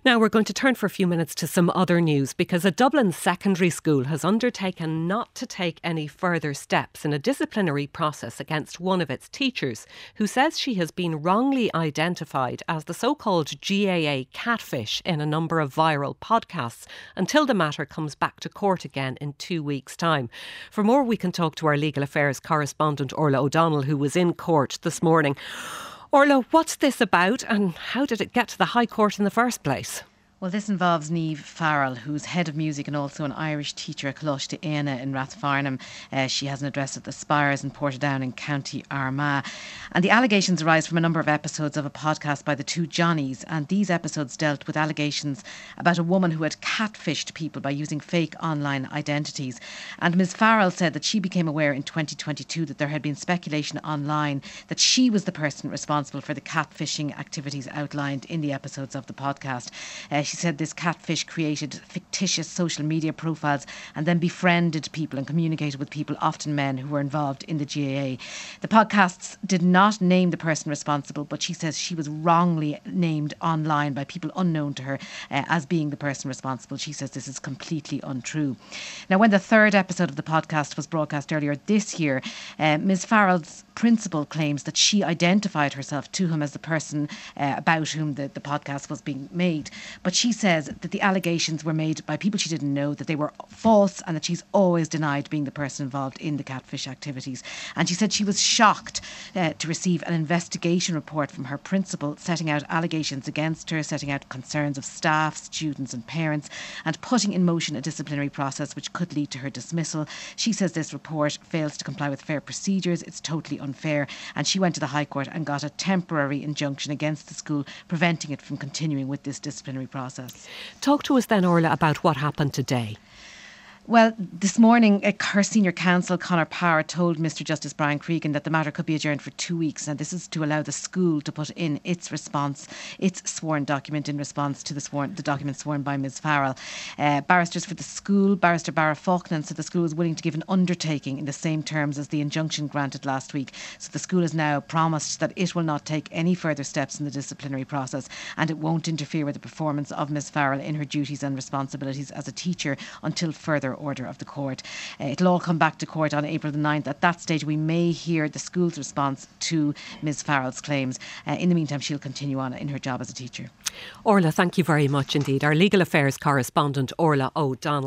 Now we're going to turn for a few minutes to some other news, because a Dublin secondary school has undertaken not to take any further steps in a disciplinary process against one of its teachers, who says she has been wrongly identified as the so-called GAA catfish in a number of viral podcasts, until the matter comes back to court again in 2 weeks' time. For more, we can talk to our legal affairs correspondent Orla O'Donnell, who was in court this morning. Orla, what's this about and how did it get to the High Court in the first place? Well, this involves Niamh Farrell, who's head of music and also an Irish teacher at Coláiste Éanna in Rathfarnham. She has an address at the Spires in Portadown in County Armagh. And the allegations arise from a number of episodes of a podcast by the two Johnnies. And these episodes dealt with allegations about a woman who had catfished people by using fake online identities. And Ms Farrell said that she became aware in 2022 that there had been speculation online that she was the person responsible for the catfishing activities outlined in the episodes of the podcast. She said this catfish created fictitious social media profiles and then befriended people and communicated with people, often men, who were involved in the GAA. The podcasts did not name the person responsible, but she says she was wrongly named online by people unknown to her as being the person responsible. She says this is completely untrue. Now, when the third episode of the podcast was broadcast earlier this year, Ms Farrell's principal claims that she identified herself to him as the person about whom the podcast was being made. But she says that the allegations were made by people she didn't know, that they were false, and that she's always denied being the person involved in the catfish activities. And she said she was shocked to receive an investigation report from her principal setting out allegations against her, setting out concerns of staff, students and parents, and putting in motion a disciplinary process which could lead to her dismissal. She says this report fails to comply with fair procedures. It's totally unfair. And she went to the High Court and got a temporary injunction against the school, preventing it from continuing with this disciplinary process. Talk to us then, Orla, about what happened today. Well, this morning, her senior counsel, Conor Power, told Mr Justice Brian Cregan that the matter could be adjourned for 2 weeks. And this is to allow the school to put in its response, its sworn document in response to the document sworn by Ms Farrell. Barristers for the school, Barrister Barra Faulkner, said the school was willing to give an undertaking in the same terms as the injunction granted last week. So the school has now promised that it will not take any further steps in the disciplinary process, and it won't interfere with the performance of Ms Farrell in her duties and responsibilities as a teacher until further order of the court. It'll all come back to court on April the 9th. At that stage, we may hear the school's response to Ms Farrell's claims. In the meantime, she'll continue on in her job as a teacher. Orla, thank you very much indeed. Our legal affairs correspondent, Orla O'Donnell.